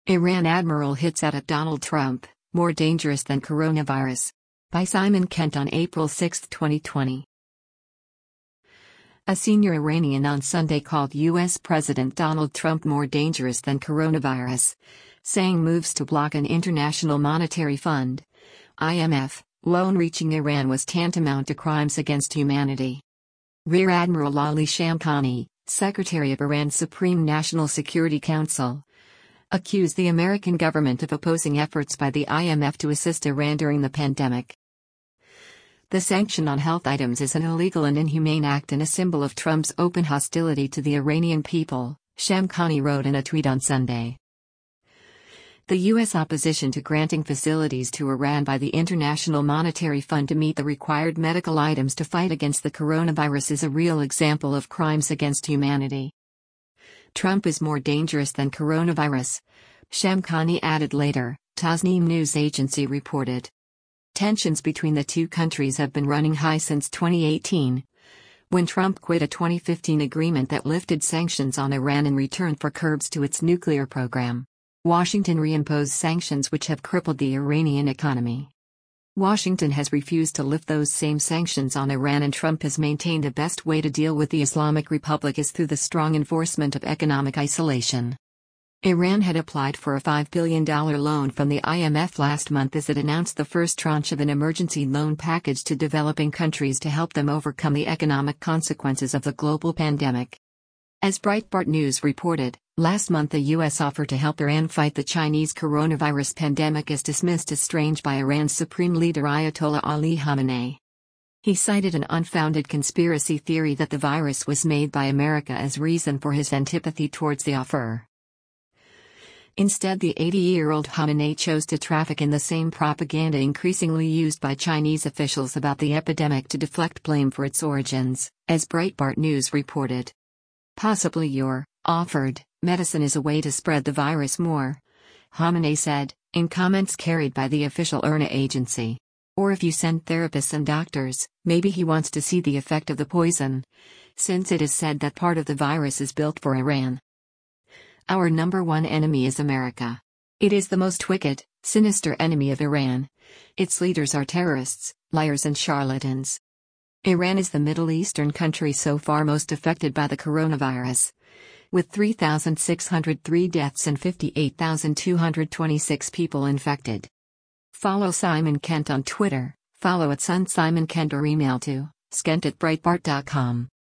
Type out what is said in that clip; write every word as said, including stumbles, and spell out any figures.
Iran Admiral hits out at Donald Trump, more dangerous than coronavirus. By Simon Kent on April sixth, twenty twenty. A senior Iranian on Sunday called U S President Donald Trump more dangerous than coronavirus, saying moves to block an International Monetary Fund (I M F) loan reaching Iran was tantamount to crimes against humanity. Rear Admiral Ali Shamkhani, Secretary of Iran's Supreme National Security Council, accused the American government of opposing efforts by the I M F to assist Iran during the pandemic. The sanction on health items is an illegal and inhumane act and a symbol of Trump's open hostility to the Iranian people, Shamkhani wrote in a tweet on Sunday. The U S opposition to granting facilities to Iran by the International Monetary Fund to meet the required medical items to fight against the coronavirus is a real example of crimes against humanity. Trump is more dangerous than coronavirus, Shamkhani added later, Tasnim news agency reported. Tensions between the two countries have been running high since twenty eighteen, when Trump quit a twenty fifteen agreement that lifted sanctions on Iran in return for curbs to its nuclear program. Washington reimposed sanctions which have crippled the Iranian economy. Washington has refused to lift those same sanctions on Iran, and Trump has maintained the best way to deal with the Islamic Republic is through the strong enforcement of economic isolation. Iran had applied for a five billion dollars loan from the I M F last month as it announced the first tranche of an emergency loan package to developing countries to help them overcome the economic consequences of the global pandemic. As Breitbart News reported, last month a U S offer to help Iran fight the Chinese coronavirus pandemic is dismissed as strange by Iran's supreme leader Ayatollah Ali Khamenei. He cited an unfounded conspiracy theory that the virus was made by America as reason for his antipathy towards the offer. Instead, the eighty-year-old Khamenei chose to traffic in the same propaganda increasingly used by Chinese officials about the epidemic to deflect blame for its origins, as Breitbart News reported. Possibly your offered medicine is a way to spread the virus more, Khamenei said, in comments carried by the official I R N A agency. Or if you send therapists and doctors, maybe he wants to see the effect of the poison, since it is said that part of the virus is built for Iran. Our number one enemy is America. It is the most wicked, sinister enemy of Iran. Its leaders are terrorists, liars and charlatans. Iran is the Middle Eastern country so far most affected by the coronavirus, with three thousand six hundred three deaths and fifty-eight thousand two hundred twenty-six people infected. Follow Simon Kent on Twitter, follow at Sun Simon Kent or email to skent at breitbart dot com.